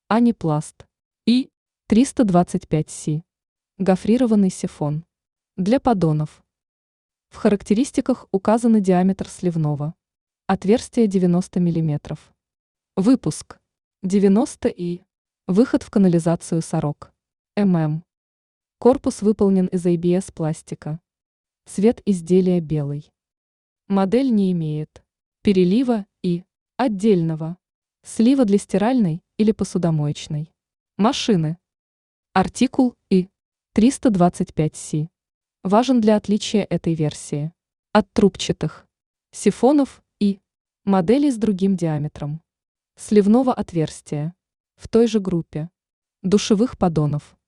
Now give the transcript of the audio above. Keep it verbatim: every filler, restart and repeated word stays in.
Анипласт. И триста двадцать пять си. Гофрированный сифон. Для поддонов. В характеристиках указаны диаметр сливного. Отверстие девяносто миллиметров. Выпуск девяносто и. Выход в канализацию сорок мм. Корпус выполнен из эй би эс пластика. Цвет изделия белый. Модель не имеет перелива и отдельного слива для стиральной или посудомоечной машины. Артикул И триста двадцать пять си важен для отличия этой версии от трубчатых сифонов и моделей с другим диаметром сливного отверстия в той же группе душевых поддонов.